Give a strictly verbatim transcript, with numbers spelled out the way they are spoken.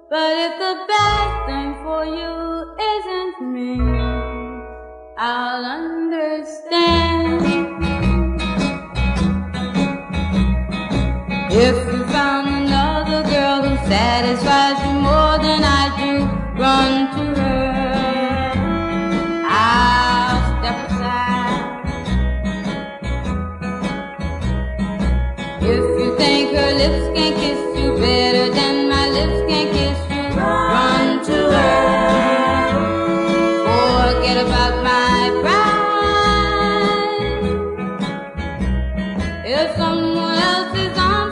But if the best thing for you isn't me, I'll understand. If you found another girl who satisfies you more than I do, run to her. I'll step aside. If you think her lips can kiss you better than my lips can kiss you, run to her. Forget about my pride. If someone else is on